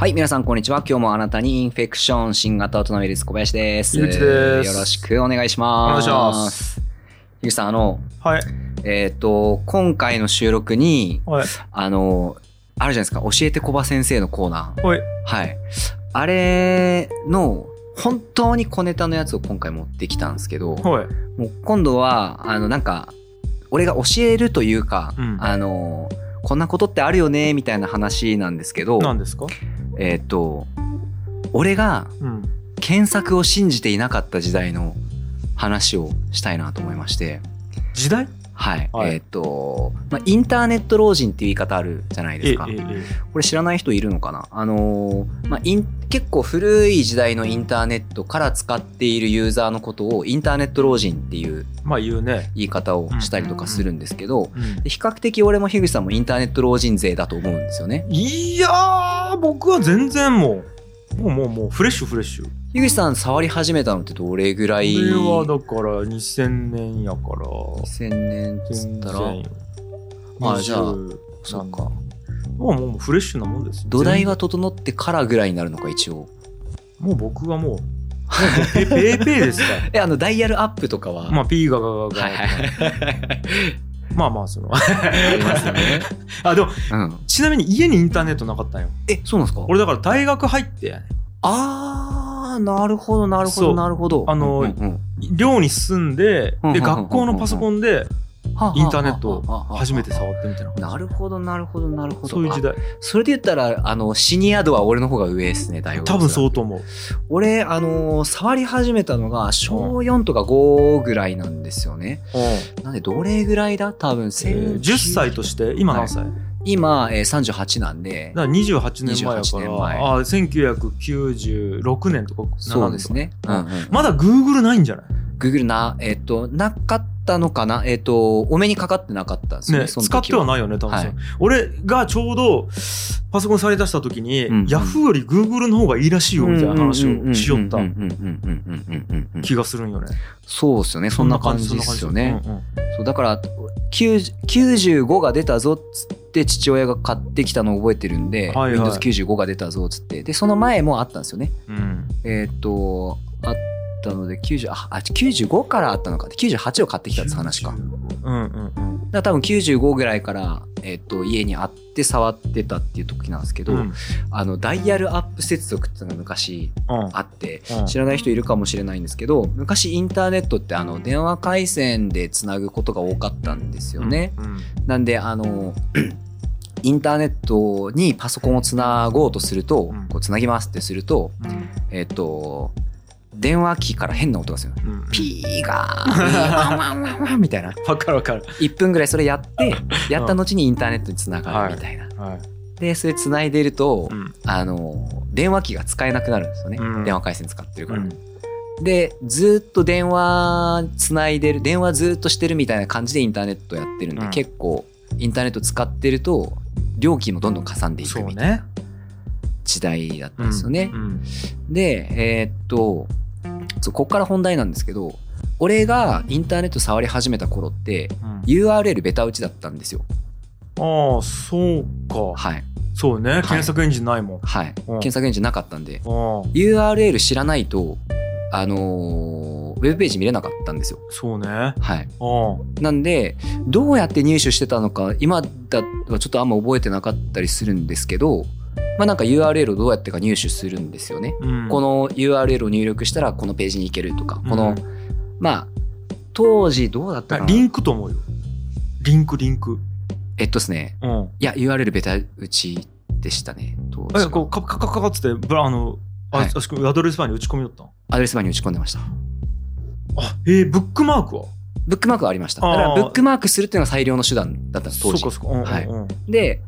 はい、皆さんこんにちは。今日もあなたにインフェクション新型オトナウイルス小林です。 井口です。 よろしくお願いします。 お願いします。 井口さん、 はい。 今回の収録に、 はい。 あるじゃないですか、教えてコバ先生のコーナー。 はい。 はい。あれの、本当に小ネタのやつを今回持ってきたんですけど、 はい。 もう今度は、なんか、俺が教えるというか、 うん、 こんなことってあるよね、みたいな話なんですけど、 何ですか？ 俺が検索を信じていなかった時代の話をしたいなと思いまして。 時代？ はい。インターネット老人っていう言い方あるじゃないですか。これ知らない人いるのかな？結構古い時代のインターネットから使っているユーザーのことをインターネット老人っていう言い方をしたりとかするんですけど、比較的俺も樋口さんもインターネット老人勢だと思うんですよね。 いやー、僕は全然もうフレッシュ。 樋口さん触り始めたのってどれぐらい？ これはだから2000年やから。 2000年っつったら、じゃあそっか。 もうフレッシュなもんですよ。 土台が整ってからぐらいになるのか一応。 もう僕はもうペーですか。 ダイヤルアップとかは。 まあ P がまあそのありますよね。でも、ちなみに家にインターネットなかったんよ。 そうなんですか？ 俺だから大学入ってやね。 なるほど。 寮に住んで、学校のパソコンでインターネットを初めて触ってみたいな。 なるほど。 そういう時代。 それで言ったらシニア度は俺の方が上ですね。だいぶ。 多分そうと思う。 俺触り始めたのが小4とか5ぐらいなんですよね。なんでどれぐらいだ？多分 10歳として今何歳？ 今38なんで。 だから28年前やから1996年とか。 そうですね。 まだ Google ないんじゃない？ Google なかったのかな。お目にかかってなかったんですよね。 使ってはないよね、多分。俺がちょうどパソコン触り出した時に、Yahoo より Google の方がいいらしいよみたいな話をしよった気がするんよね。 そうですよね。そんな感じですよね。そうだから95が出たぞっつって父親が買ってきたのを覚えてるんで、Windows 95が出たぞっつって、でその前もあったんですよね。あったので95からあったのか。98を買ってきたって話か。だから多分95ぐらいから、家にあって触ってたっていう時なんですけど、ダイヤルアップ接続っていうのが昔あって、知らない人いるかもしれないんですけど、昔インターネットって電話回線でつなぐことが多かったんですよね。なんでインターネットにパソコンをつなごうとすると、こうつなぎますってすると、電話機から変な音がする。ピーガーみたいな。 わかる。 1分ぐらいそれやった後にインターネットにつながるみたいな。で、それつないでると、電話機が使えなくなるんですよね。電話回線使ってるから。で、ずっと電話つないでる、電話ずっとしてるみたいな感じでインターネットやってるんで、結構インターネット使ってると、料金もどんどんかさんでいくみたいな時代だったんですよね。で、こっから本題なんですけど、俺がインターネット触り始めた頃って、URL ベタ打ちだったんですよ。 そうか。 はい。 そうね。検索エンジンないもん。 はい。検索エンジンなかったんで、URL 知らないと、ウェブページ見れなかったんですよ。 そうね。 はい。なんで、どうやって入手してたのか、今だとちょっとあんま覚えてなかったりするんですけど、なんか URL をどうやってか入手するんですよね。この URL を入力したらこのページに行けるとか、この当時どうだったかな。 リンクと思うよ。リンク。 ですね。いや URL ベタ打ちでしたね。当時こうカッつってアドレスバーに打ち込みよった。 アドレスバーに打ち込んでました。 ブックマークは？ ブックマークはありました。だからブックマークするっていうのが最良の手段だったんです当時。 そうか。 で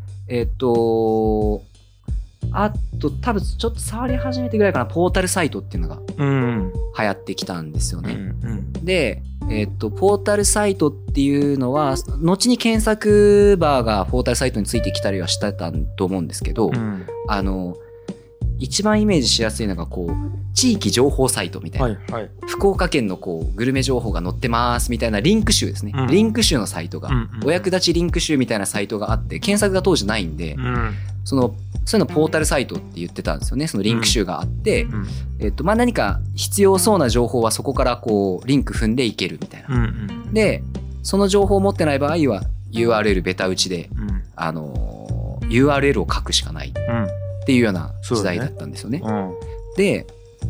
あと多分ちょっと触り始めてぐらいかな、ポータルサイトっていうのが流行ってきたんですよね。で、ポータルサイトっていうのは後に検索バーがポータルサイトについてきたりはしてたと思うんですけど、 一番イメージしやすいのがこう地域情報サイトみたいな、 はいはい、 福岡県のこうグルメ情報が載ってますみたいなリンク集ですね、リンク集のサイトが、お役立ちリンク集みたいなサイトがあって、検索が当時ないんで、そういうのポータルサイトって言ってたんですよね。そのリンク集があって、まあ何か必要そうな情報はそこからこうリンク踏んでいけるみたいな、でその情報を持ってない場合は URL ベタ打ちで、URL を書くしかないっていうような時代だったんですよね。で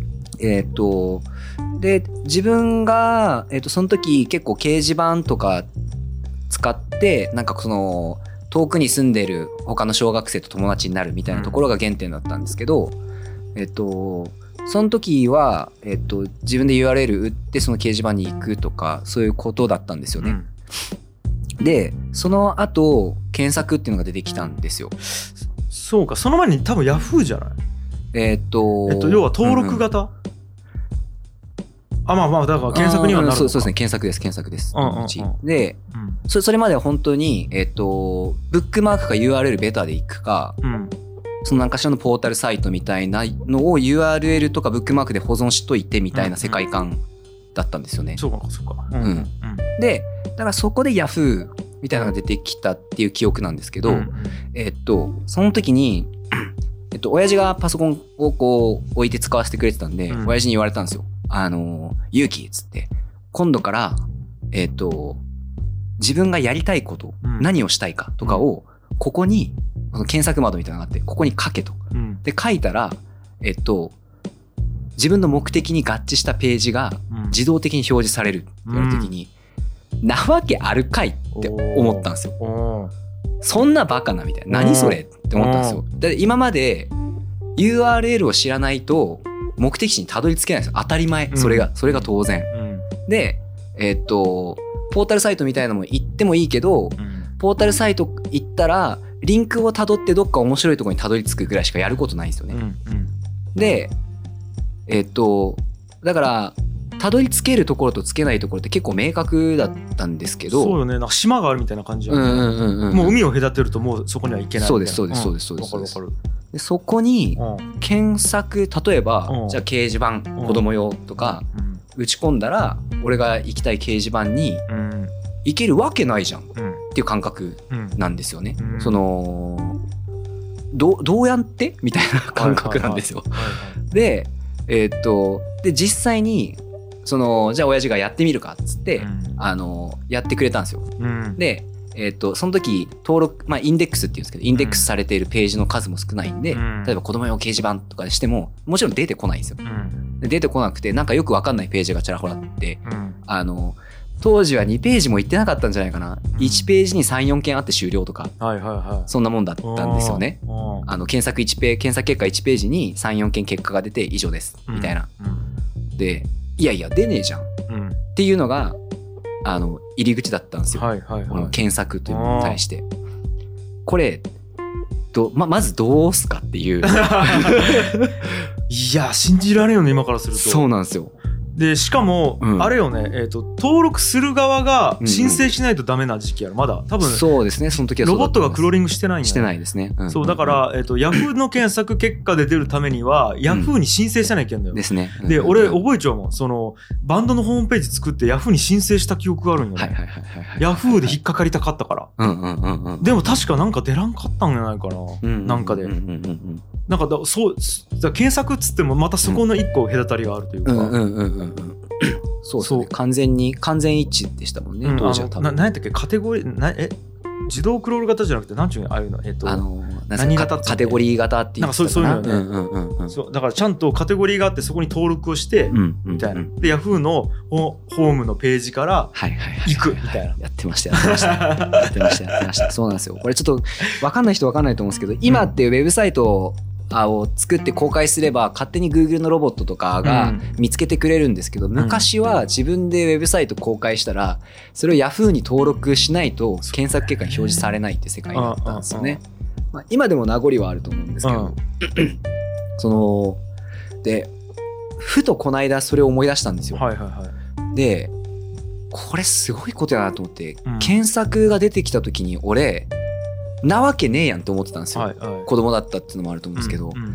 で自分が、その時結構掲示板とか使ってなんかその遠くに住んでる他の小学生と友達になるみたいなところが原点だったんですけど、その時は、自分で URL 打ってその掲示板に行くとかそういうことだったんですよね。でその後検索っていうのが出てきたんですよ。 そうか、その前に多分 Yahoo じゃない？要は登録型、まあだから検索にはなるのか。 そうですね、検索です。で、それまでは本当にブックマークか URL ベタで行くか、その何かしらのポータルサイトみたいなのを URL とかブックマークで保存しといてみたいな世界観だったんですよね。 そうか。 でだからそこで Yahoo みたいなのが出てきたっていう記憶なんですけど、その時に親父がパソコンをこう置いて使わせてくれてたんで、親父に言われたんですよ。勇気っつって、今度から自分がやりたいこと、何をしたいかとかをここに検索窓みたいなのがあって、ここに書けと。で書いたら自分の目的に合致したページが自動的に表示されるって言われた時に、なわけあるかいって思ったんですよ。そんなバカなみたいな、何それって思ったんですよ。だって今まで URL を知らないと目的地にたどり着けないんですよ。当たり前、それが当然。でポータルサイトみたいなのも行ってもいいけど、ポータルサイト行ったらリンクをたどってどっか面白いところにたどり着くぐらいしかやることないんですよね。でだからたどり着けるところとつけないところって結構明確だったんですけど、 そうよね、なんか島があるみたいな感じやね。もう海を隔てるともうそこには行けないみたいな。 そうです。でそこに検索、例えばじゃあ掲示板子供用とか打ち込んだら俺が行きたい掲示板に行けるわけないじゃんっていう感覚なんですよね。そのどうやってみたいな感覚なんですよ。で実際にじゃあ親父がやってみるかっつって、やってくれたんですよ。でその時登録、インデックスっていうんですけど、インデックスされているページの数も少ないんで、例えば子供用掲示板とかでしてももちろん出てこないんですよ。で出てこなくて、なんかよく分かんないページがちらほらあって、当時は2ページも行ってなかったんじゃないかな。1ページに 3,4 件あって終了とか、そんなもんだったんですよね。検索結果1ページに 3,4 件結果が出て以上ですみたいな。でいや出ねえじゃんっていうのが入り口だったんですよ。この検索というのに対して、これまずどうすかっていういや信じられんよね、今からすると。 そうなんですよ。 でしかも、あれよね、登録する側が申請しないとダメな時期やろ、まだ多分。そうですね、その時はロボットがクローリングしてないんや。 してないですね。 そうだから、Yahoo の検索結果で出るためには Yahoo に申請しないといけないんだよ。 ですね。 で俺覚えちゃうもん、そのバンドのホームページ作って Yahoo に申請した記憶があるんよね。Yahoo で引っかかりたかったから。でも確かなんか出らんかったんじゃないかな、なんかで。なんか検索っつってもまたそこの一個隔たりがあるというか。 そうですね。完全一致でしたもんね、当時は多分。 何やったっけ、カテゴリー自動クロール型じゃなくて何ちゅうの、ああいうの何型カテゴリー型っていうなんかそういうのね。そうだからちゃんとカテゴリーがあってそこに登録をしてみたいな。で Yahoo のホームのページから行くみたいな。 やってました。そうなんですよ。これちょっと分かんない人分かんないと思うんですけど、今ってウェブサイトを作って公開すれば勝手に Google のロボットとかが見つけてくれるんですけど、昔は自分でウェブサイト公開したらそれを Yahoo に登録しないと検索結果に表示されないって世界だったんですよね。今でも名残はあると思うんですけど、でふとこの間それを思い出したんですよ。でこれすごいことやなと思って、検索が出てきた時に俺なわけねえやんって思ってたんですよ。子供だったっていうのもあると思うんですけど、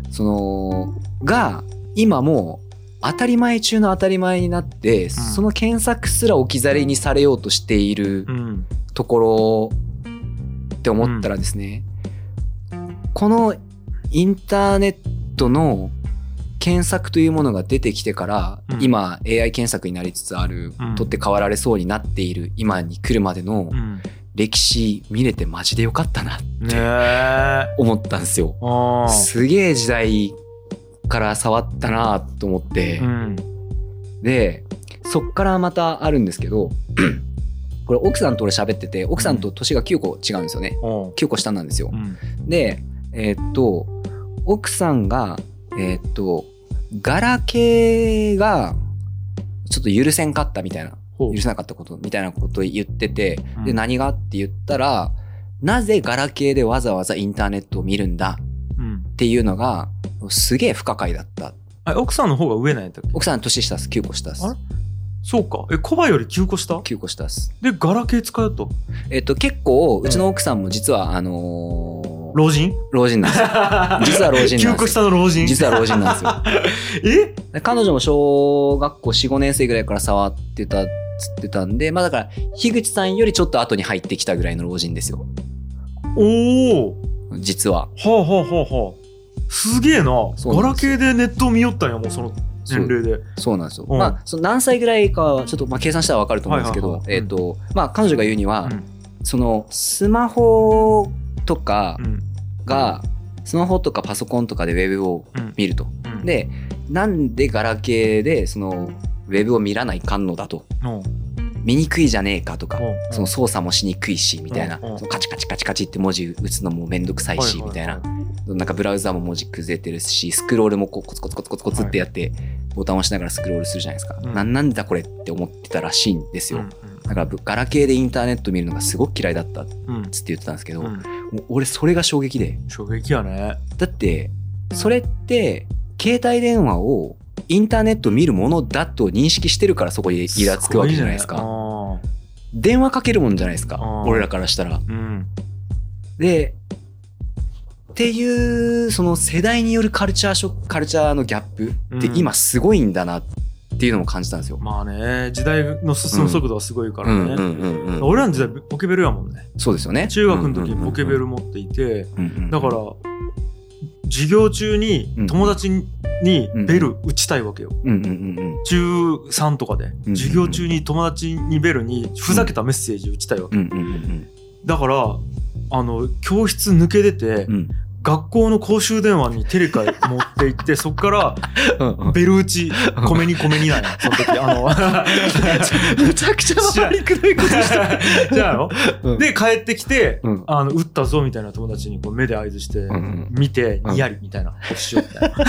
そのが今もう当たり前中の当たり前になって、その検索すら置き去りにされようとしているところって思ったらですね、このインターネットの検索というものが出てきてから、今 AI 検索になりつつある、取って代わられそうになっている今に来るまでの歴史見れてマジでよかったなって思ったんですよ。すげえ時代から触ったなと思って、でそっからまたあるんですけどこれ奥さんと俺喋ってて、奥さんと年が9個違うんですよね。9個下なんですよ。で奥さんがガラケーがちょっと許せんかったみたいな、許せなかったことみたいなことを言ってて、で何がって言ったら、なぜガラケーでわざわざインターネットを見るんだっていうのがすげえ不可解だった。 奥さんの方が上なんやったっけ？ 奥さん年下です。9個下です。 あれそうか。コバより9個下 ？9個下です。 でガラケー使うと結構うちの奥さんも実は老人なんですよ。実は老人なんですよ。 9個下の老人。 実は老人なんですよ。彼女も小学校 4,5 年生ぐらいから触ってたっつってたんで、まあだから樋口さんよりちょっと後に入ってきたぐらいの老人ですよ。 おお。 実は。 はあ。すげえな。ガラケーでネットを見よったんや、もうその年齢で。 そうなんですよ。まあその何歳ぐらいかはちょっと計算したら分かると思うんですけど、まあ彼女が言うには、そのスマホとかが、スマホとかパソコンとかでウェブを見ると、でなんでガラケーでそのウェブを見らないかんのだと、見にくいじゃねえかとか、その操作もしにくいしみたいな、そのカチカチカチカチって文字打つのもめんどくさいしみたいな、なんかブラウザも文字崩れてるし、スクロールもこうコツコツコツコツコツってやってボタンを押しながらスクロールするじゃないですか。なんだこれって思ってたらしいんですよ。だからガラケーでインターネット見るのがすごく嫌いだったっつって言ってたんですけど、もう俺それが衝撃で。 衝撃やね。 だってそれって携帯電話をインターネット見るものだと認識してるからそこにイラつくわけじゃないですか。電話かけるもんじゃないですか、俺らからしたら。でっていうその世代によるカルチャーのギャップって今すごいんだなっていうのも感じたんですよ。 まあね、時代の進む速度はすごいからね。俺らの時代ポケベルやもんね。 そうですよね。 中学の時にポケベル持っていて、だから授業中に友達にベル打ちたいわけよ。中3とかで授業中に友達にベルにふざけたメッセージ打ちたいわけ。だから教室抜け出て、学校の公衆電話にテレカ持って行ってそっからベル打ち米になんやその時めちゃくちゃ回りくどいことしてじゃあで帰ってきて打ったぞみたいな友達にこう目で合図して見てにやりみたいなことしようみたい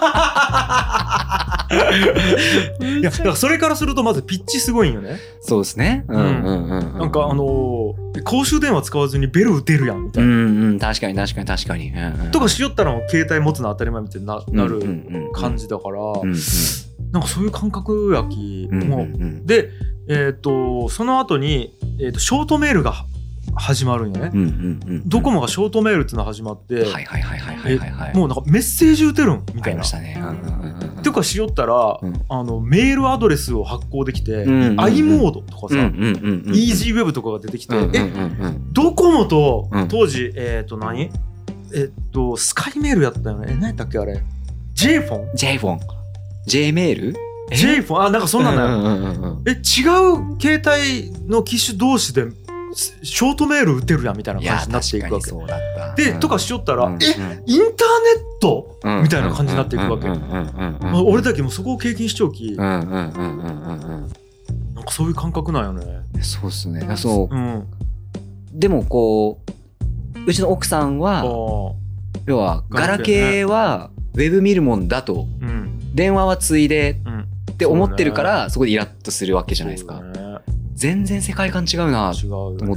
ないやだからそれからするとまずピッチすごいんよね。 そうですね。 なんか公衆電話使わずにベル打てるやんみたいな。 確かに。 とかしよったらもう携帯持つの当たり前みたいに なる感じだから、なんかそういう感覚やきもうでその後にショートメールが始まるんよね。ドコモがショートメールっていうのが始まってもうなんかメッセージ打てるんみたいな。とかしよったらメールアドレスを発行できて i モードとかさ EasyWeb とかが出てきてドコモと当時何スカイメールやったよね。何やったっけあれ J フォン J メール J フォンなんかそんなんだよ。違う携帯の機種同士でショートメール打てるやんみたいな感じになっていくわけでとかしよったらインターネットみたいな感じになっていくわけ。俺だけもそこを経験しちゃうきなんかそういう感覚なんよね。 そうっすね。でもこうちの奥さんは要はガラケーはウェブ見るもんだと、電話はついでって思ってるからそこでイラッとするわけじゃないですか。全然世界観違うなと思って、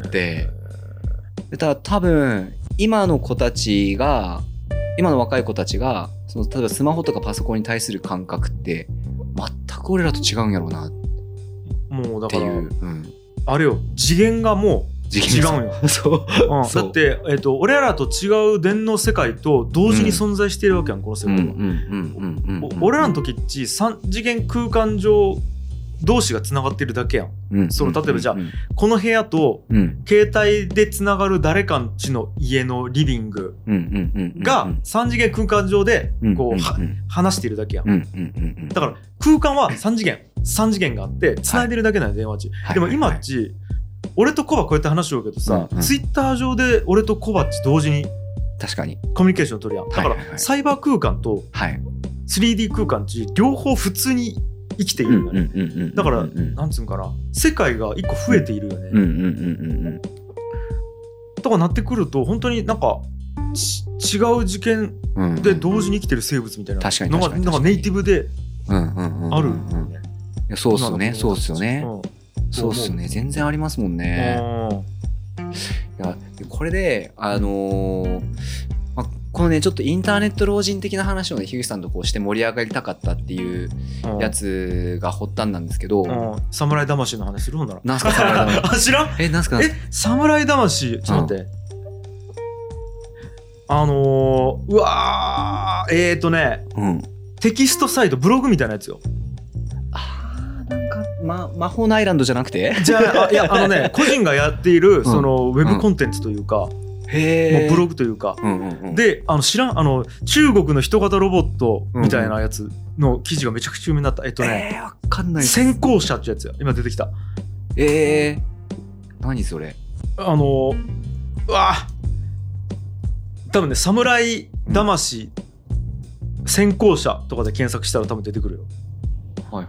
ただ多分今の若い子たちがその例えばスマホとかパソコンに対する感覚って全く俺らと違うんやろうなっていう。 もうだから、あれよ次元がもう違うんよそう、 だって、俺らと違う電脳世界と同時に存在しているわけやん、この世界は。俺らの時っち3次元空間上同士がつながってるだけやん。その例えばじゃあ、この部屋と携帯でつながる誰かんちの家のリビングが3次元空間上でこう話しているだけやん。だから空間は3次元があってつないでるだけなんや、電話ち。でも今っち俺とコバこうやって話しようけどさ、ツイッター上で俺とコバっち同時に確かにコミュニケーション取るやん。だからサイバー空間と 3D 空間ち両方普通に生きているよね。だからなんつうんかな、世界が一個増えているよね。とかなってくると本当になんか違う次元で同時に生きてる生物みたいなのがなんかネイティブである。 そうっすよね、そうっすよね。そうっすよね、全然ありますもんね。いやこれでこのねちょっとインターネット老人的な話をね樋口さんとこうして盛り上がりたかったっていうやつが発端なんですけど、 侍魂の話するほんなら。 なんすか侍魂知らん？ なんすか侍魂ちょっと待って、うわーテキストサイトブログみたいなやつよ。 なんか魔法のアイランドじゃなくてじゃあいや個人がやっているそのウェブコンテンツというか、もうブログというか、で知らん中国の人型ロボットみたいなやつの記事がめちゃくちゃ有名になった。 わかんない。 先行者ってやつや今出てきた。 何それ。 うわ多分ね侍魂先行者とかで検索したら多分出てくるよ。 はい。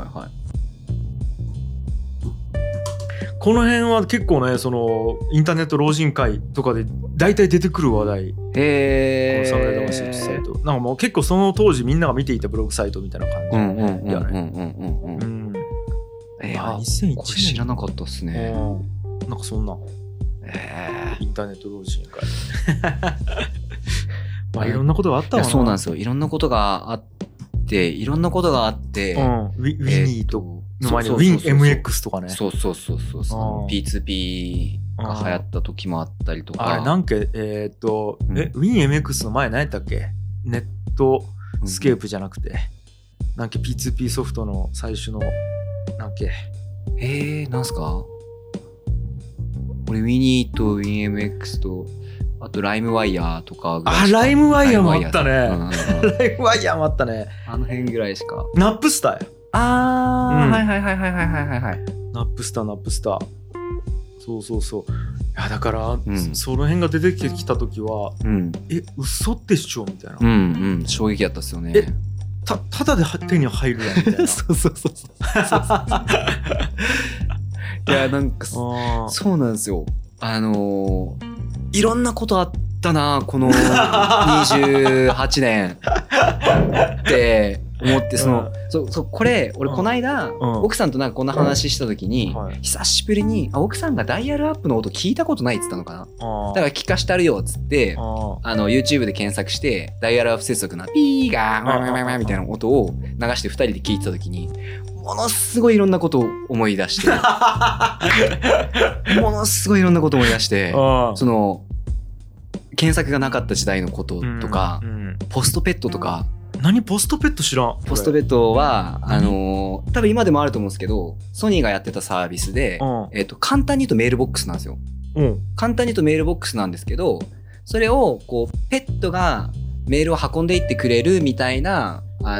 この辺は結構ねそのインターネット老人会とかで大体出てくる話題。この侍魂ってサイトなんかもう結構その当時みんなが見ていたブログサイトみたいな感じやね。2001年これ知らなかったっすね。 なんかそんなインターネット老人会まあいろんなことがあったわな。 そうなんですよ、いろんなことがあってウィニーとの前に WinMX とかね。 そう P2P が流行った時もあったりとか。 あれなんかWinMX の前何やったっけ、ネットスケープじゃなくて、なんか P2P ソフトの最初のなんかなんすかこれ WinNet と WinMX とあとライムワイヤーとか。 ライムワイヤーもあったね。ライムワイヤーもあったね。 あの辺ぐらいしか。 ナップスターや。 はい。 ナップスター。そう。いやだから、その辺が出てきた時は、嘘でしょみたいな。 衝撃やったっすよね。 ただで手に入るやんみたいな。 そう。いやなんかそうなんですよ。いろんなことあったなこの28年って思ってこれ俺この間奥さんとなんかこんな話した時に久しぶりに奥さんがダイヤルアップの音聞いたことないっつったのかな。だから聞かしてあるよっつってYouTube で検索してダイヤルアップ接続なピーガーみたいな音を流して2人で聞いてた時にものすごいいろんなことを思い出してものすごいいろんなことを思い出してその検索がなかった時代のこととか、ポストペットとか。 何ポストペット知らん。 ポストペットは多分今でもあると思うんですけどソニーがやってたサービスで、簡単に言うとメールボックスなんですよ。簡単に言うとメールボックスなんですけどそれをこうペットがメールを運んでいってくれるみたいなそ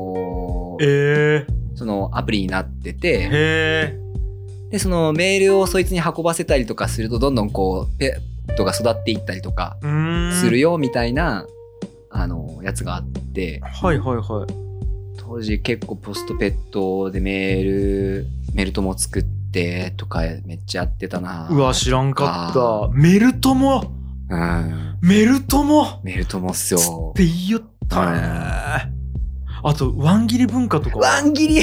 のアプリになってて、でそのメールをそいつに運ばせたりとかするとどんどんこうペットが育っていったりとかするよみたいなやつがあって、当時結構ポストペットでメール友作ってとかめっちゃやってたな。 うわ知らんかった。メル友っすよって言いよったね。あとワン切り文化とか。 ワン切り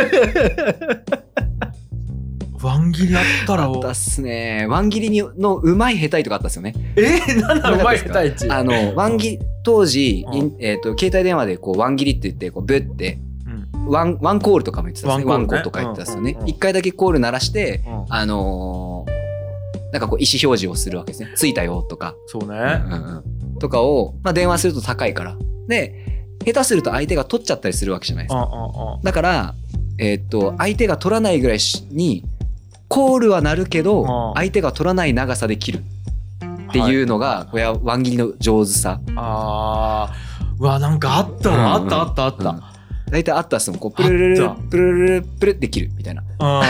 あったらあったっすね。ワン切りのうまい下手いとかあったっすよね。 なんだうまい下手いち。 ワン切り当時、携帯電話でこうワン切りって言ってこうブッて、ワンコールとかも言ってたんですね。ワンコとか言ってたっすよね。一回だけコール鳴らして、 なんかこう意思表示をするわけですね。着いたよとか。 そうね。 とかを、まあ、電話すると高いから。で、下手すると相手が取っちゃったりするわけじゃないですか。だから、相手が取らないぐらいに、コールは鳴るけど、相手が取らない長さで切るっていうのが、これはワン切りの上手さ。 うわ、なんかあったわ。あった。 大体あったっすもん。こう、プルルル、プルルル、プルって切るみたいな。 あ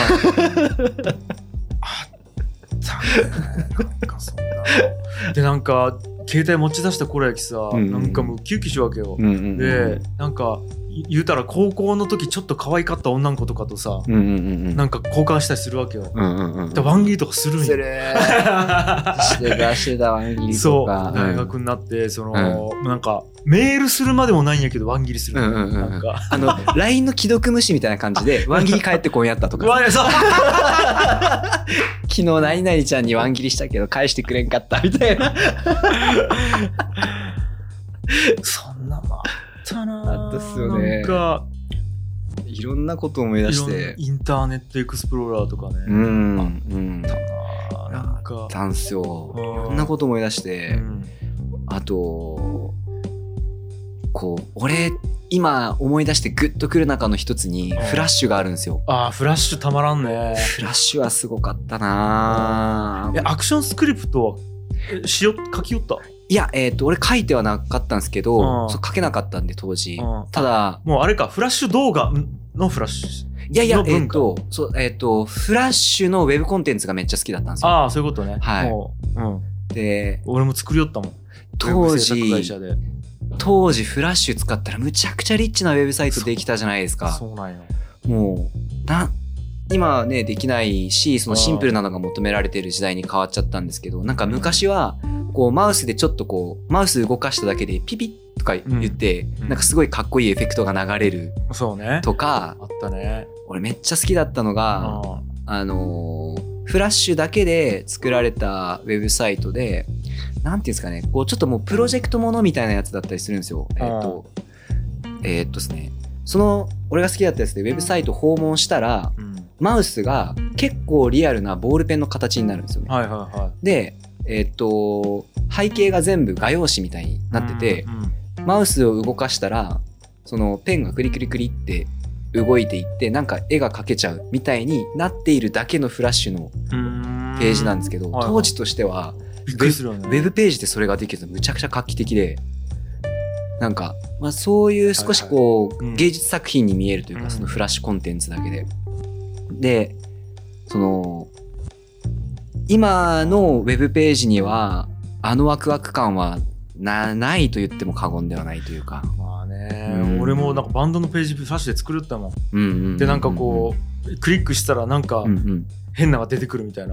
ったね。なんかそんな。で、なんか、携帯持ち出した頃やきさ、なんかもうウキウキしるわけよ。で、なんか言うたら高校の時ちょっと可愛かった女の子とかとさ、なんか交換したりするわけよ。でワン切りとかするんよ。 してたワン切りとか。 そう、大学になってなんかメールするまでもないんやけどワン切りする。なんか LINE の既読無視みたいな感じでワン切り返ってこんやったとか。昨日何々ちゃんにワン切りしたけど返してくれんかったみたいな。 そんなのあったな。 あったっすよね。 なんかいろんなこと思い出して。 インターネットエクスプローラーとかね。あったな。なんかあったんすよ。いろんなこと思い出して。あとこう俺今思い出してグッとくる中の一つにフラッシュがあるんですよ。 フラッシュたまらんね。 フラッシュはすごかったな。 アクションスクリプトは書きよった？ いや、俺書いてはなかったんですけど、書けなかったんで当時。ただもうあれか、フラッシュ動画のフラッシュ。 いやフラッシュのウェブコンテンツがめっちゃ好きだったんですよ。 そういうことね。 はい。で、 俺も作りよったもん。 当時フラッシュ使ったらむちゃくちゃリッチなウェブサイトできたじゃないですか。 そうなんよ。 もう今はねできないし、そのシンプルなのが求められている時代に変わっちゃったんですけど、なんか昔はこうマウスでちょっとこうマウス動かしただけでピピッとか言って、なんかすごいかっこいいエフェクトが流れるとか、 あったね。 俺めっちゃ好きだったのがフラッシュだけで作られたウェブサイトで、なんていうんですかね、こうちょっともうプロジェクトものみたいなやつだったりするんですよ。ですね、その俺が好きだったやつでウェブサイト訪問したら、マウスが結構リアルなボールペンの形になるんですよね。で、背景が全部画用紙みたいになってて、マウスを動かしたらそのペンがクリクリクリって動いていってなんか絵が描けちゃうみたいになっているだけのフラッシュのページなんですけど、当時としてはウェブページでそれができるとむちゃくちゃ画期的で、なんか、まあ、そういう少しこう芸術作品に見えるというか、そのフラッシュコンテンツだけで。で、その今のウェブページにはあのワクワク感はないと言っても過言ではないというか。 まあね、俺もなんかバンドのページフラッシュで作るったもん。でなんかこうクリックしたらなんか変なのが出てくるみたいな。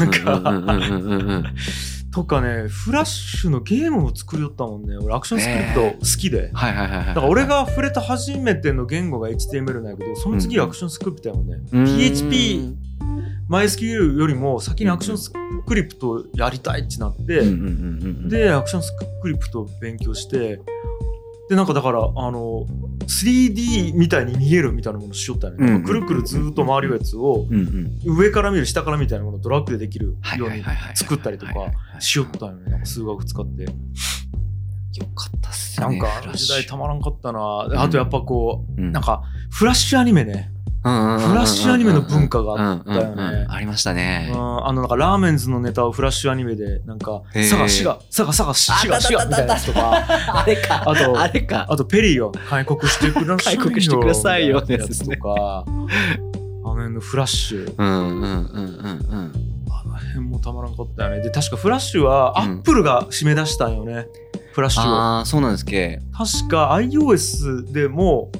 とかね、フラッシュのゲームも作りよったもんね。俺アクションスクリプト好きで。だから俺が触れた初めての言語が HTML なんやけど、その次アクションスクリプトやもんね。PHP、MySQL よりも先にアクションスクリプトやりたいってなって、で、アクションスクリプトを勉強して、で、なんかだから、3D みたいに見えるみたいなものしよったよね。くるくるずっと回るやつを、上から見る、下からみたいなものをドラッグでできるように作ったりとかしよったよね。なんか数学使って。よかったっすね。 なんか時代たまらんかったな。あとやっぱこう、なんかフラッシュアニメね。フラッシュアニメの文化があったよね。 ありましたね。 なんかラーメンズのネタをフラッシュアニメでなんか佐賀滋賀みたいなやつとか、あとペリーが開国してくださいよみたいなやつとか、のフラッシュ、あの辺もたまらんかったよね。で確かフラッシュはアップルが締め出したんよね。フラッシュを。 そうなんですっけ。 確か iOS でも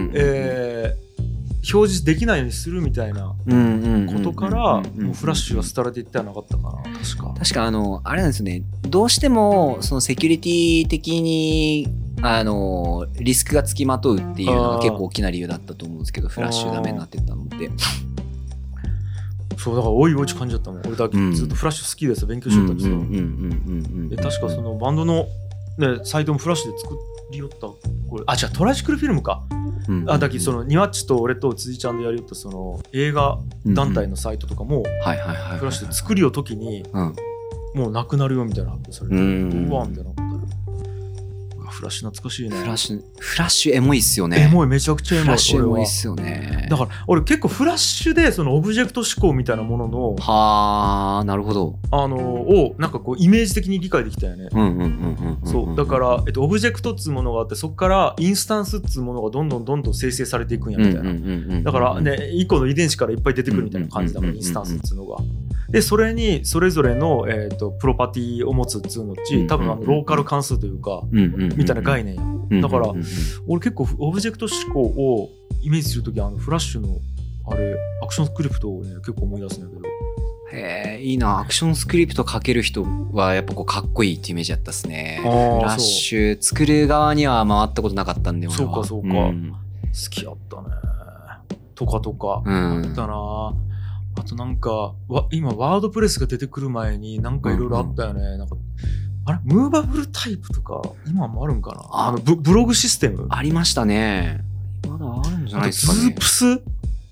表示できないようにするみたいなことからもうフラッシュが廃れていってはなかったかな。 確かあれなんですよね。どうしてもそのセキュリティ的にリスクがつきまとうっていうのが結構大きな理由だったと思うんですけど、フラッシュダメになってったのって。 そうだからおいおいち感じだったもん。俺だけずっとフラッシュ好きでさ勉強しとったんですよ。で確かそのバンドのね、サイトもフラッシュで作りよった。これじゃあトライシクルフィルムか。だけどそのニワッチと俺と辻ちゃんでやりよったその映画団体のサイトとかもフラッシュで作りよ時にもうなくなるよみたいな発表されて、うわみたいな。フラッシュ懐かしいね。 フラッシュエモいっすよね。 エモい、めちゃくちゃエモい。 フラッシュエモいっすよね。 だから俺結構フラッシュでそのオブジェクト思考みたいなもののはあ、なるほど。 をなんかこうイメージ的に理解できたよね。そうだから、オブジェクトっつうものがあって、そこからインスタンスっつうものがどんどん生成されていくんやみたいな。だからね、1個の遺伝子からいっぱい出てくるみたいな感じだから、インスタンスっつうのが。でそれにそれぞれの、プロパティを持つっつうのうち、多分ローカル関数というか、みたいな概念や。だから俺結構オブジェクト思考をイメージするとき、フラッシュのあれアクションスクリプトをね結構思い出すんだけど。 へえ、いいな。アクションスクリプト書ける人はやっぱこうかっこいいってイメージだったっすね。フラッシュ作る側には回ったことなかったんで、俺は。 そうか、好きやったね。とかあったな。あとなんか今ワードプレスが出てくる前になんかいろいろあったよね。なんかあれムーバブルタイプとか今もあるんかな。ブログシステムありましたね。まだあるんじゃないですかね。 ズープス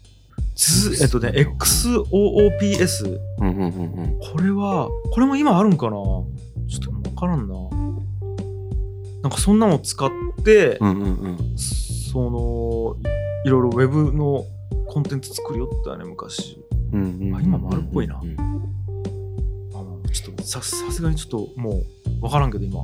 XOOPS、これも今あるんかな。ちょっと分からんな。なんかそんなの使って、そのいろいろウェブのコンテンツ作りよったよね昔。今もあるっぽいな。ちょっとさすがにちょっともう分からんけど今。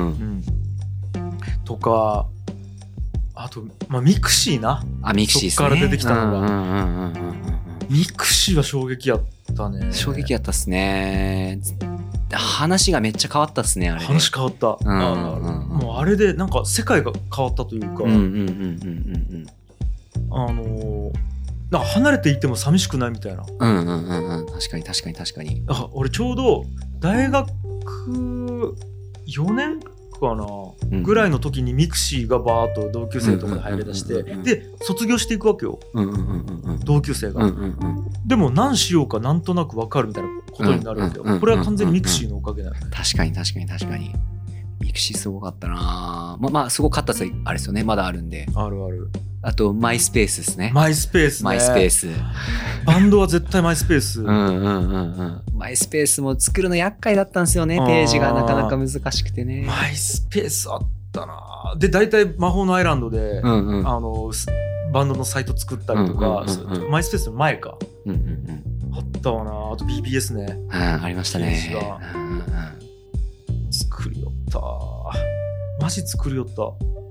とか。あと、ミクシーな。 ミクシーそっから出てきたのが。ミクシーは衝撃やったね。 衝撃やったっすね。話がめっちゃ変わったっすね、あれ。 話変わった。もうあれでなんか世界が変わったというか。なんか離れていても寂しくないみたいな。 確かに。 俺ちょうど大学4年かな、ぐらいの時にミクシーがバーっと同級生とかで入り出して、で卒業していくわけよ、同級生が、でも何しようかなんとなく分かるみたいなことになるわけよ。これは完全にミクシーのおかげだよね。 確かにミクシーすごかったな。すごかったってあれですよね。まだあるんで。 ある。 あとマイスペースですね。 マイスペース。バンドは絶対マイスペース。 マイスペースも作るの厄介だったんですよね。ページがなかなか難しくてね。 マイスペースあったな。で大体魔法のアイランドで、バンドのサイト作ったりとか、マイスペースの前か。あったわな。あと BBS ね。 ありましたね。 作りよった。マジ作りよった。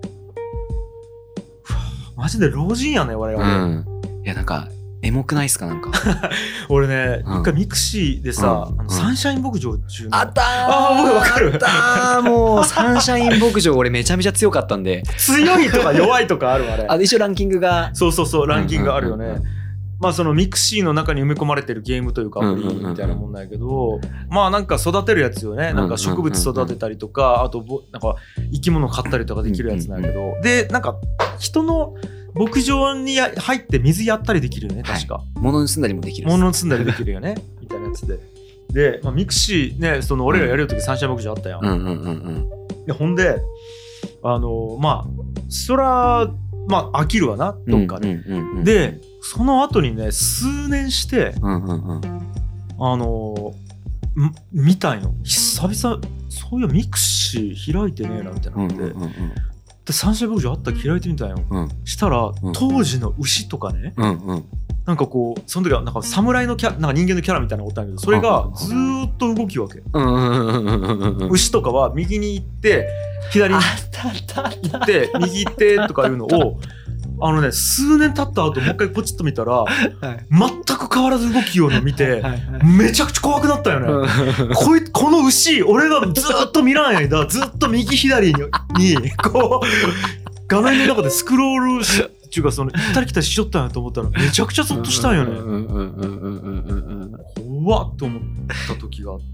マジで老人やね我々。 いやなんかエモくないっすかなんか。 俺ね一回ミクシーでさ、サンシャイン牧場中のあったー。僕わかる。 もうサンシャイン牧場俺めちゃめちゃ強かったんで。 強いとか弱いとかあるあれ。 一応ランキングが。 そうランキングがあるよね。そのミクシーの中に埋め込まれてるゲームというかアプリみたいなもんなんやけど、なんか育てるやつよね。なんか植物育てたりとか、あとなんか生き物飼ったりとかできるやつなんやけど、でなんか人の牧場に入って水やったりできるよね確か。 物盗んだりもできる。 物盗んだりできるよねみたいなやつで。で、ミクシーね、その俺らやるときサンシャイン牧場あったやん。でほんでそら飽きるわなどっかで。でその後にね数年して見たんよ久々。そういうミクシー開いてねえなみたいなので、でサンシャイン牧場あったら開いてみたんよ。したら当時の牛とかね、なんかこうその時はなんか侍のなんか人間のキャラみたいなのおったんやけど、それがずーっと動きわけ。牛とかは右に行って左に行って右行ってとかいうのを数年経った後もう一回ポチッと見たら、全く変わらず動きようの見て、めちゃくちゃ怖くなったよね。この牛俺がずっと見らん間ずっと右左にこう画面の中でスクロールっていうか行ったり来たりしちゃったんやと思ったらめちゃくちゃゾッとしたんよね。 うわっと思った時があった。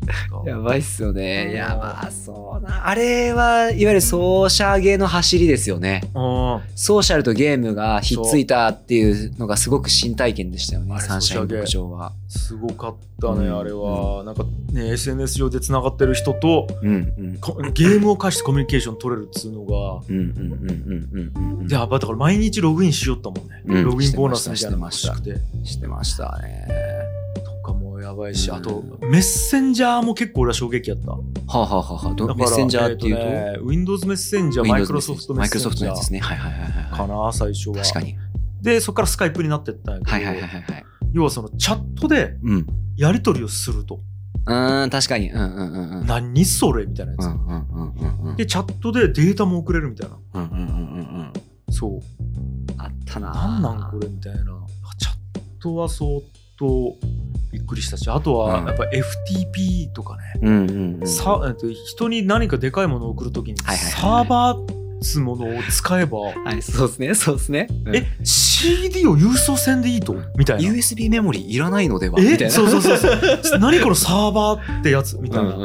やばいっすよね。いやまあそうな、あれはいわゆるソーシャゲの走りですよね。ソーシャルとゲームがひっついたっていうのがすごく新体験でしたよね。サンシャイン牧場はすごかったね、あれは。なんかね SNS 上でつながってる人と、ゲームを介してコミュニケーション取れるっつうのが、でだから毎日ログインしよったもんね、ログインボーナスみたいなのが欲しくてしてましたね。 とかもやばいし、あとメッセンジャーも結構俺は衝撃やった。 はあはあはあ、メッセンジャーっていうと、 Windows メッセンジャー、マイクロソフトメッセンジャー、 のやつですね。はいはいはいはい。 かな最初は。 確かに。 でそこからスカイプになってったんやけど、 はいはいはいはい。 要はそのチャットでやり取りをすると。 確かに。 何それみたいなやつ。でチャットでデータも送れるみたいな。そう。 あったな。 なんなんこれみたいな。チャットは相当びっくりしたし、あとはやっぱ FTP とかね。人に何かでかいものを送るときにサーバーつものを使えば、 そうですね。 CD を郵送線でいいとみたいな。 USB メモリいらないのではみたいな。 そう何このサーバーってやつみたいな。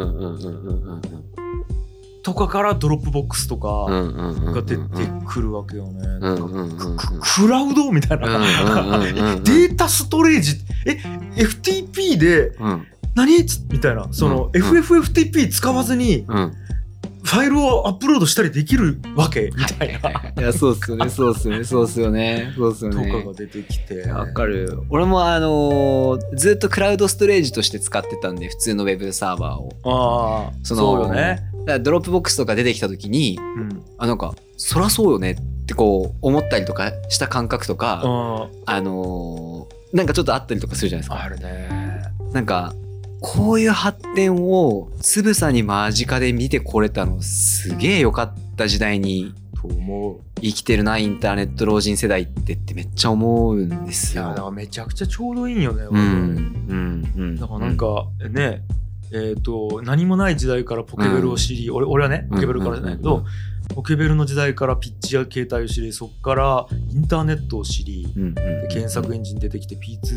とかからドロップボックスとかが出てくるわけよね。クラウドみたいな。データストレージFTP で何みたいな。その FFFTP 使わずにファイルをアップロードしたりできるわけみたいな。 いやそうっすよね。とかが出てきて。 わかる。俺もずっとクラウドストレージとして使ってたんで、普通のウェブサーバーを。 そうよね。 だからドロップボックスとか出てきた時に、なんかそらそうよねってこう思ったりとかした感覚とか、なんかちょっとあったりとかするじゃないですか。 あるね。 なんかこういう発展をつぶさに間近で見てこれたのすげえ良かった時代に生きてるな、インターネット老人世代ってめっちゃ思うんですよ。 いやだからめちゃくちゃちょうどいいんよね。だからなんかね、何もない時代からポケベルを知り、俺はねポケベルからじゃないけど、ポケベルの時代からピッチや携帯を知り、そこからインターネットを知り、検索エンジン出てきて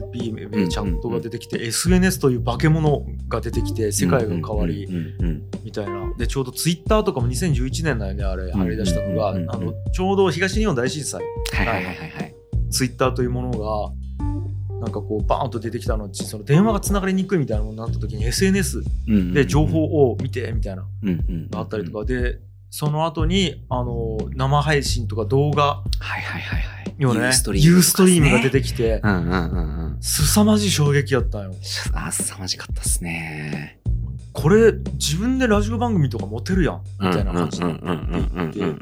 P2P チャットが出てきて、SNS という化け物が出てきて世界が変わりみたいな。でちょうどツイッターとかも2011年だよね、あれ入り出したのが、ちょうど東日本大震災、ツイッターというものがなんかこうバーンと出てきたのうち、その電話がつながりにくいみたいなものになった時に SNS で情報を見てみたいながあったりとかで、その後に生配信とか動画よね、ユーストリームが出てきて、凄まじい衝撃やったんよ。 凄まじかったっすね。 これ自分でラジオ番組とか持てるやんみたいな感じになっていって、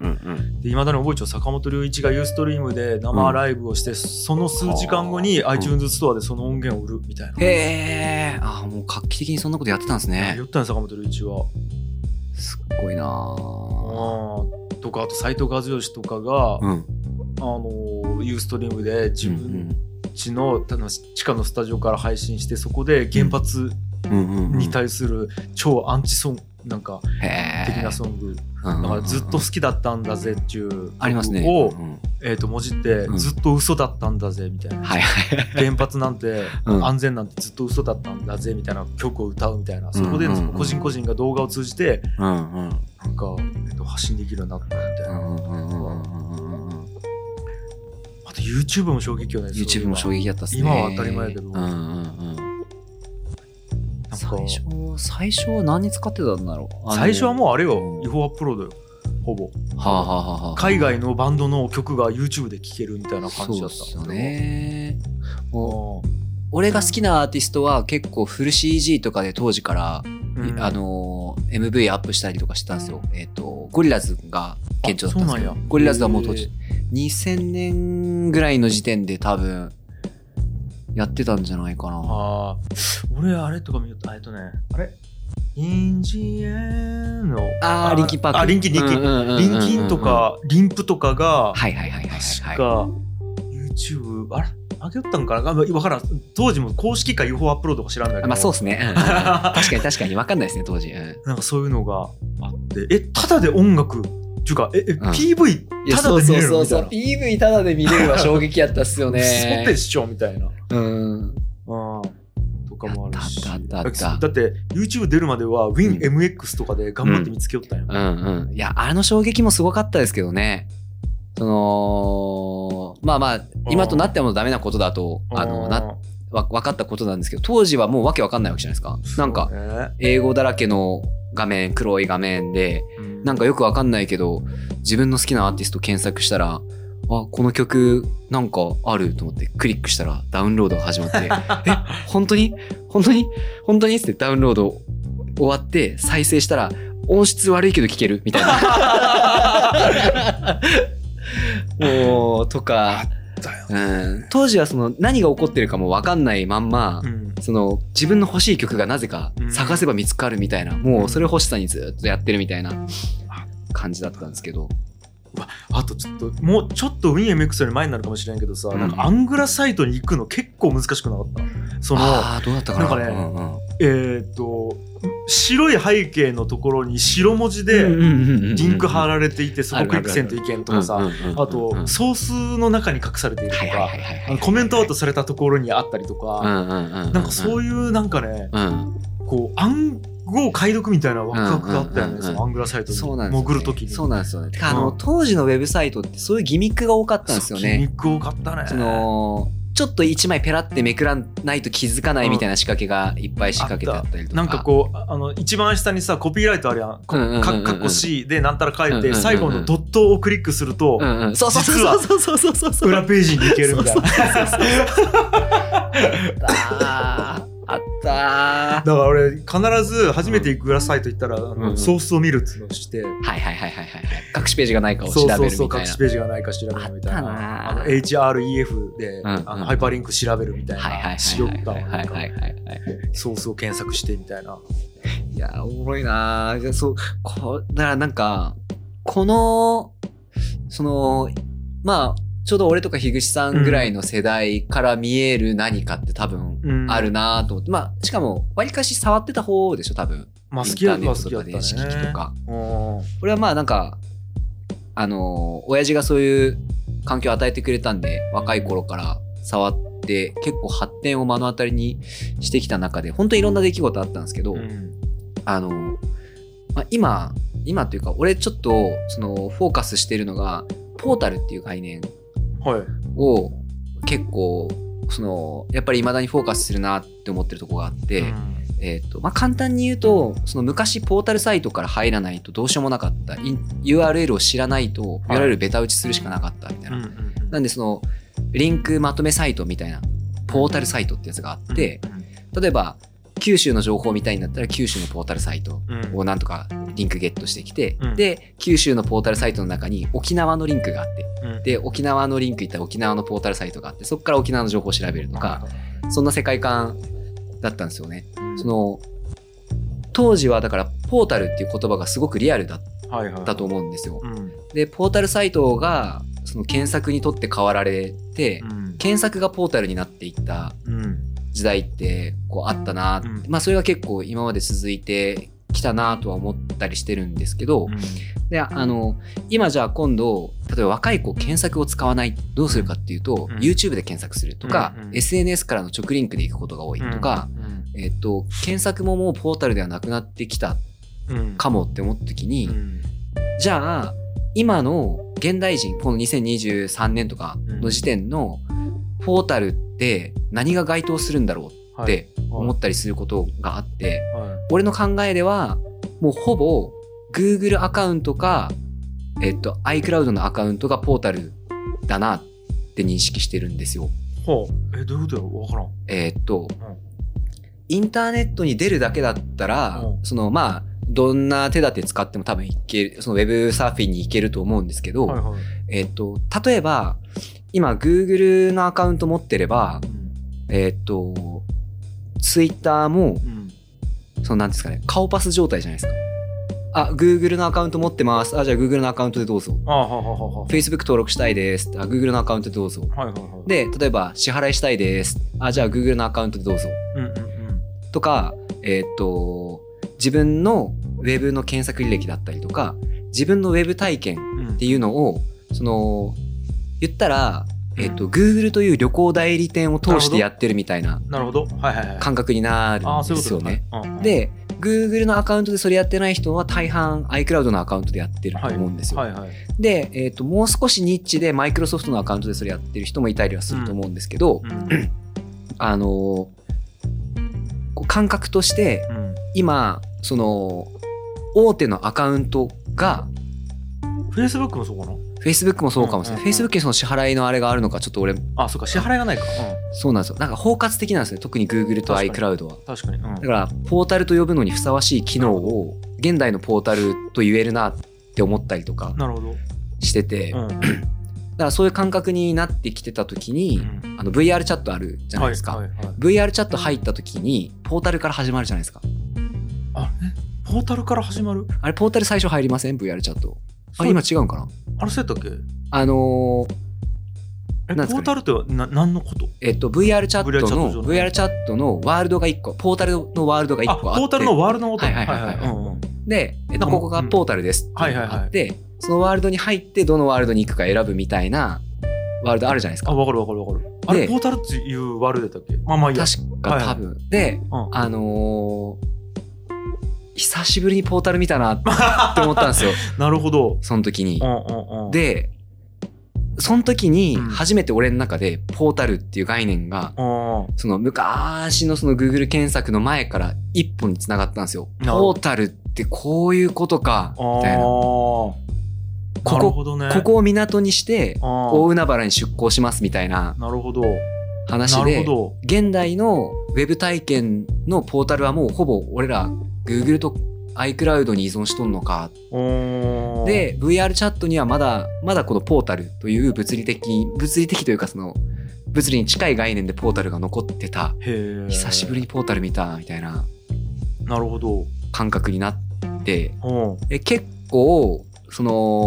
いまだに覚えちゃう、坂本龍一がユーストリームで生ライブをして、その数時間後に iTunes ストアでその音源を売るみたいな。 へー、もう画期的にそんなことやってたんですね。 やったね、坂本龍一は。 すっごいなとか、あと斉藤和義とかが、ユーストリームで自分家の地下のスタジオから配信して、そこで原発に対する超アンチソングなんか的なソング、だからずっと好きだったんだぜっていう曲をもじってずっと嘘だったんだぜみたいな、原発なんて安全なんてずっと嘘だったんだぜみたいな曲を歌うみたいな、そこで個人個人が動画を通じてなんか発信できるようになったみたいな。あと YouTube も衝撃よね。 YouTube も衝撃だったっすね。 今は当たり前やけど、 最初は何に使ってたんだろう。 最初はもうあれよ、違法アップロードよ、ほぼ。海外のバンドの曲が YouTube で聴けるみたいな感じだった。 そうですよね。俺が好きなアーティストは結構フル CG とかで当時から、MV アップしたりとかしてたんですよ。ゴリラズが顕著だったんですけど、ゴリラズはもう当時2000年ぐらいの時点で多分やってたんじゃないかな。 俺あれとか見よった。あれインジエのリンキンパーク。 リンキンとかリンプとかが確か YouTube 上げよったんかな、分からん。当時も公式か UFO アップロードか知らんだけど。 まあそうですね。確かに分かんないですね当時。 なんかそういうのがあって、ただで音楽っていうかPV ただで見れるみたいな。 PV ただで見れるは衝撃やったっすよね。 そうでしょみたいな。とかもあるし。 あった。 だって YouTube 出るまでは WinMX とかで頑張って見つけよったんや。 いや、あの衝撃もすごかったですけどね。まあ今となってもダメなことだと分かったことなんですけど、当時はもうわけわかんないわけじゃないですか。なんか英語だらけの画面、黒い画面で、なんかよくわかんないけど自分の好きなアーティスト検索したら、この曲なんかあると思ってクリックしたらダウンロードが始まって本当にってダウンロード終わって再生したら音質悪いけど聴けるみたいなもうとか、当時はその何が起こってるかも分かんないまんま、その自分の欲しい曲がなぜか探せば見つかるみたいな、もうそれ欲しさにずっとやってるみたいな感じだったんですけど。 あともうちょっと WinMX より前になるかもしれんけどさ、なんかアングラサイトに行くの結構難しくなかった？どうだったかな。なんかね、白い背景のところに白文字でリンク貼られていて、そこクリックせんといけんとかさ、あとソースの中に隠されているとか、コメントアウトされたところにあったりとか、なんかそういうなんかね、こう暗号解読みたいなワクワクがあったよね、そのアングラサイトに潜るときに。 そうなんですよね。当時のウェブサイトってそういうギミックが多かったんですよね。 ギミック多かったね。 ちょっと一枚ペラってめくらないと気づかないみたいな仕掛けがいっぱい仕掛けてあったりとか。 なんかこう一番下にさコピーライトあるやん。カッコ C でなんたら書いて最後のドットをクリックすると実は裏ページに行けるみたいな。 あっただから俺必ず初めて行くウェブサイト行ったらソースを見るっていうのをして、 隠しページがないかを調べるみたいな。 そう隠しページがないか調べるみたいな。href でハイパーリンク調べるみたいなしよったわ。ソースを検索してみたいな。 いやおもろいな。だからなんかこのまあちょうど俺とか樋口さんぐらいの世代から見える何かって多分あるなと思って、しかもわりかし触ってた方でしょ多分。インターネットとか電子機器とか。俺はまあなんか親父がそういう環境を与えてくれたんで、若い頃から触って結構発展を目の当たりにしてきた中で本当にいろんな出来事あったんですけど、今っていうか俺ちょっとフォーカスしてるのがポータルっていう概念を結構やっぱり未だにフォーカスするなって思ってるところがあって、簡単に言うと昔ポータルサイトから入らないとどうしようもなかった URL を知らないと URL ベタ打ちするしかなかったみたいな、なんでリンクまとめサイトみたいなポータルサイトってやつがあって、例えば九州の情報みたいになったら九州のポータルサイトをなんとかリンクゲットしてきて、で九州のポータルサイトの中に沖縄のリンクがあって、で沖縄のリンクいったら沖縄のポータルサイトがあって、そこから沖縄の情報を調べるとか、そんな世界観だったんですよね。当時はだからポータルっていう言葉がすごくリアルだったと思うんですよ。でポータルサイトが検索にとって変わられて、検索がポータルになっていった時代ってあったな、それが結構今まで続いてきたなとは思ったりしてるんですけど、で今じゃあ今度例えば若い子検索を使わないどうするかっていうと、YouTube で検索するとか、SNS からの直リンクで行くことが多いとか、検索ももうポータルではなくなってきたかもって思った時に、じゃあ今の現代人この2023年とかの時点のポータルって何が該当するんだろうって思ったりすることがあって、俺の考えではもうほぼ Google アカウントか、iCloud のアカウントがポータルだなって認識してるんですよ。 どういうことやろわからん。 インターネットに出るだけだったら、どんな手立て使っても多分いける、ウェブサーフィンに行けると思うんですけど、例えば今 Google のアカウント持ってれば、Twitter も、なんですかね、顔パス状態じゃないですか。Google のアカウント持ってます。じゃあ Google のアカウントでどうぞ。Facebook 登録したいです。Google のアカウントでどうぞ。で、例えば支払いしたいです。じゃあ Google のアカウントでどうぞ。とか、自分のウェブの検索履歴だったりとか、自分のウェブ体験っていうのを、言ったら Google という旅行代理店を通してやってるみたいな感覚になるんですよね。で、Google のアカウントでそれやってない人は大半 iCloud のアカウントでやってると思うんですよ。で、もう少しニッチで Microsoft のアカウントでそれやってる人もいたりはすると思うんですけど、感覚として、今その大手のアカウントが Facebook もそうかな。 Facebook もそうかもしれない。Facebook にその支払いのあれがあるのかちょっと俺、 そうか、支払いがないか。 そうなんですよ。なんか包括的なんですね。特に Google と iCloud は。 確かに。 だからポータルと呼ぶのにふさわしい機能を現代のポータルと言えるなって思ったりとかしてて、だからそういう感覚になってきてた時に、VR チャットあるじゃないですか。VR チャット入った時にポータルから始まるじゃないですか。 ポータルから始まる？ あれポータル最初入りません？ VR チャット。今違うんかな？ あれそうやったっけ？ ポータルって何のこと？ VR チャットのワールドが1個、ポータルのワールドが1個あって、 ポータルのワールドのこと。 で、ここがポータルですってあって、そのワールドに入ってどのワールドに行くか選ぶみたいなワールドあるじゃないですか。 わかる。あれポータルっていうワールドだったっけ？ 確か多分。で、久しぶりにポータル見たなって思ったんですよ。 なるほど。 その時に。で、その時に初めて俺の中でポータルっていう概念が、その昔のその Google 検索の前から一本に繋がったんですよ。ポータルってこういうことか、みたいな。ここを港にして大海原に出港しますみたいな話で、現代のウェブ体験のポータルはもうほぼ俺らGoogle と iCloud に依存しとんのか。で、VR チャットにはまだこのポータルという物理的というかその物理に近い概念でポータルが残ってた。久しぶりにポータル見たみたいな感覚になって、結構そ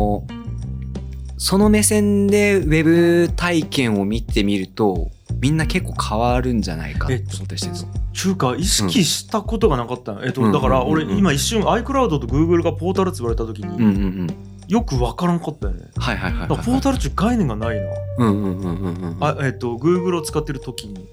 の目線でウェブ体験を見てみるとみんな結構変わるんじゃないかって思ったりしてるんですよ。 中華意識したことがなかったの。だから俺今一瞬 iCloud と Google がポータルって言われた時によく分からんかったよね。ポータルっていう概念がないな。Google を使ってる時に。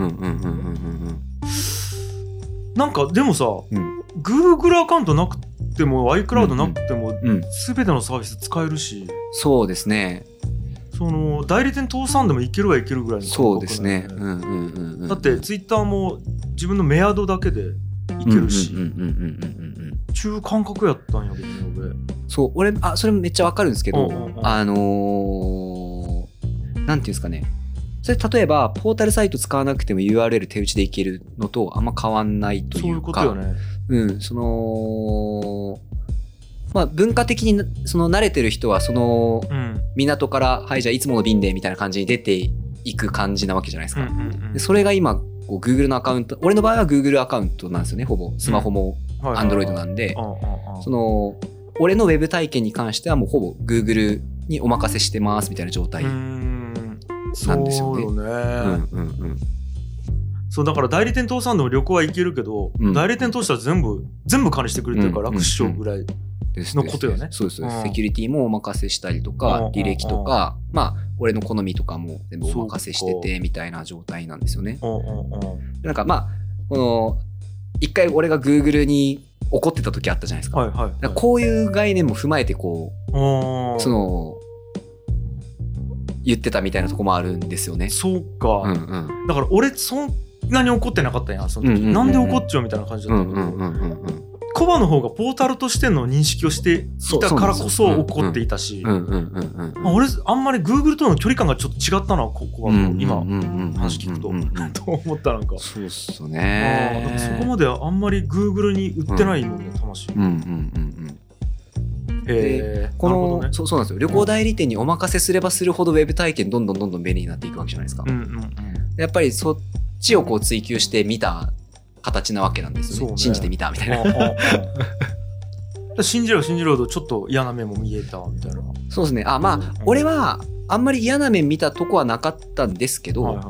なんかでもさ、Google アカウントなくても iCloud なくても全てのサービス使えるし。 そうですね。 その代理店通さんでもいけるはいけるぐらいの感覚、 そうですね。 だってツイッターも自分のメアドだけでいけるし、中感覚やったんやけどね。 そう、俺それめっちゃわかるんですけど、なんていうんですかね。それ例えばポータルサイト使わなくても URL 手打ちでいけるのとあんま変わんないというか。そういうことよね。文化的にその慣れてる人はその港からじゃあいつもの便でみたいな感じに出ていく感じなわけじゃないですか。でそれが今こう Google のアカウント、俺の場合は Google アカウントなんですよね。ほぼスマホも Android なんで、その俺のウェブ体験に関してはもうほぼ Google にお任せしてますみたいな状態なんですよね。 そうよね。そうだから代理店通さんでも旅行は行けるけど、代理店通したら全部管理してくれてるから楽っしょぐらいのことよね。 そうです。セキュリティもお任せしたりとか、履歴とか、俺の好みとかも全部お任せしててみたいな状態なんですよね。なんかこの一回俺が Google に怒ってた時あったじゃないですか。こういう概念も踏まえてこうその言ってたみたいなとこもあるんですよね。 そうか。だから俺そんなに怒ってなかったんや。その時なんで怒っちゃうみたいな感じだったけど。コバの方がポータルとしての認識をしていたからこそ怒っていたし、俺あんまり Google との距離感がちょっと違ったな、コバの今話聞くとと思った。なんかそうっすね。 そこまであんまり Google に売ってないもんね、魂。 このそうなんですよ。旅行代理店にお任せすればするほどウェブ体験どんどん便利になっていくわけじゃないですか。やっぱりそっちをこう追求してみた形なわけなんですよね。信じてみたみたいな。 信じろとちょっと嫌な面も見えたみたいな。 そうですね。俺はあんまり嫌な面見たとこはなかったんですけど、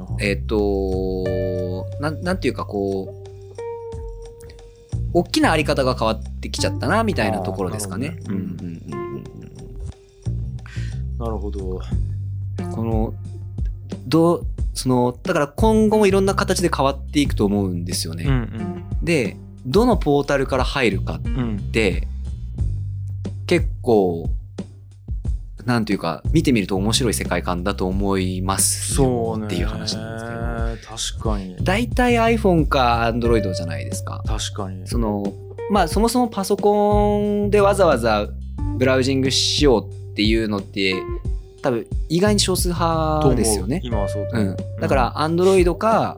なんていうかこう大きなあり方が変わってきちゃったなみたいなところですかね。 なるほど。 このだから今後もいろんな形で変わっていくと思うんですよね。でどのポータルから入るかって、結構なんていうか見てみると面白い世界観だと思いますよっていう話なんですけど。 確かに。 だいたい iPhone か Android じゃないですか。 確かに。 そもそもパソコンでわざわざブラウジングしようっていうのって多分意外に少数派ですよね。 今はそうだ、 だから Android か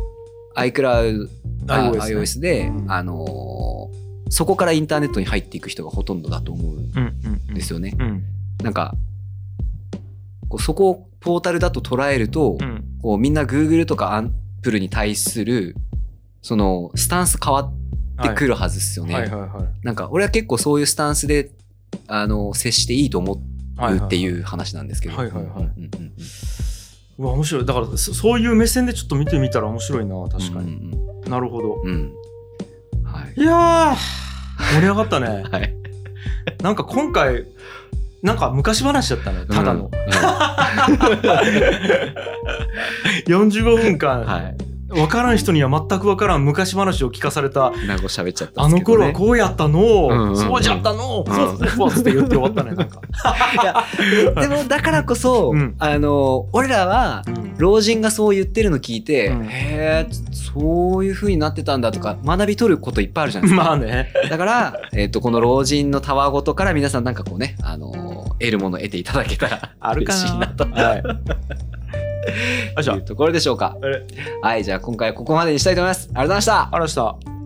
iCloud、iOS で、そこからインターネットに入っていく人がほとんどだと思うんですよね。なんかそこをポータルだと捉えると、こうみんな Google とか Apple に対するそのスタンス変わってくるはずですよね。なんか俺は結構そういうスタンスで接していいと思うっていう話なんですけど。 うわ面白い。だからそういう目線でちょっと見てみたら面白いな。確かに、なるほど、いや盛り上がったね。なんか今回なんか昔話だったね、ただの、45分間、分からん人には全く分からん昔話を聞かされた。 なんか喋っちゃったんですけどね。 あの頃はこうやったの、そうじゃったの、そうって言って終わったね。なんかいやでもだからこそ、俺らは老人がそう言ってるの聞いて、へえそういう風になってたんだとか学び取ることいっぱいあるじゃないですか。 まあね。 だから、この老人のたわごとから皆さんなんかこうね、得るものを得ていただけたら嬉しいなと。というところでしょうか。はい、じゃあ今回はここまでにしたいと思います。ありがとうございました。 ありがとうございました。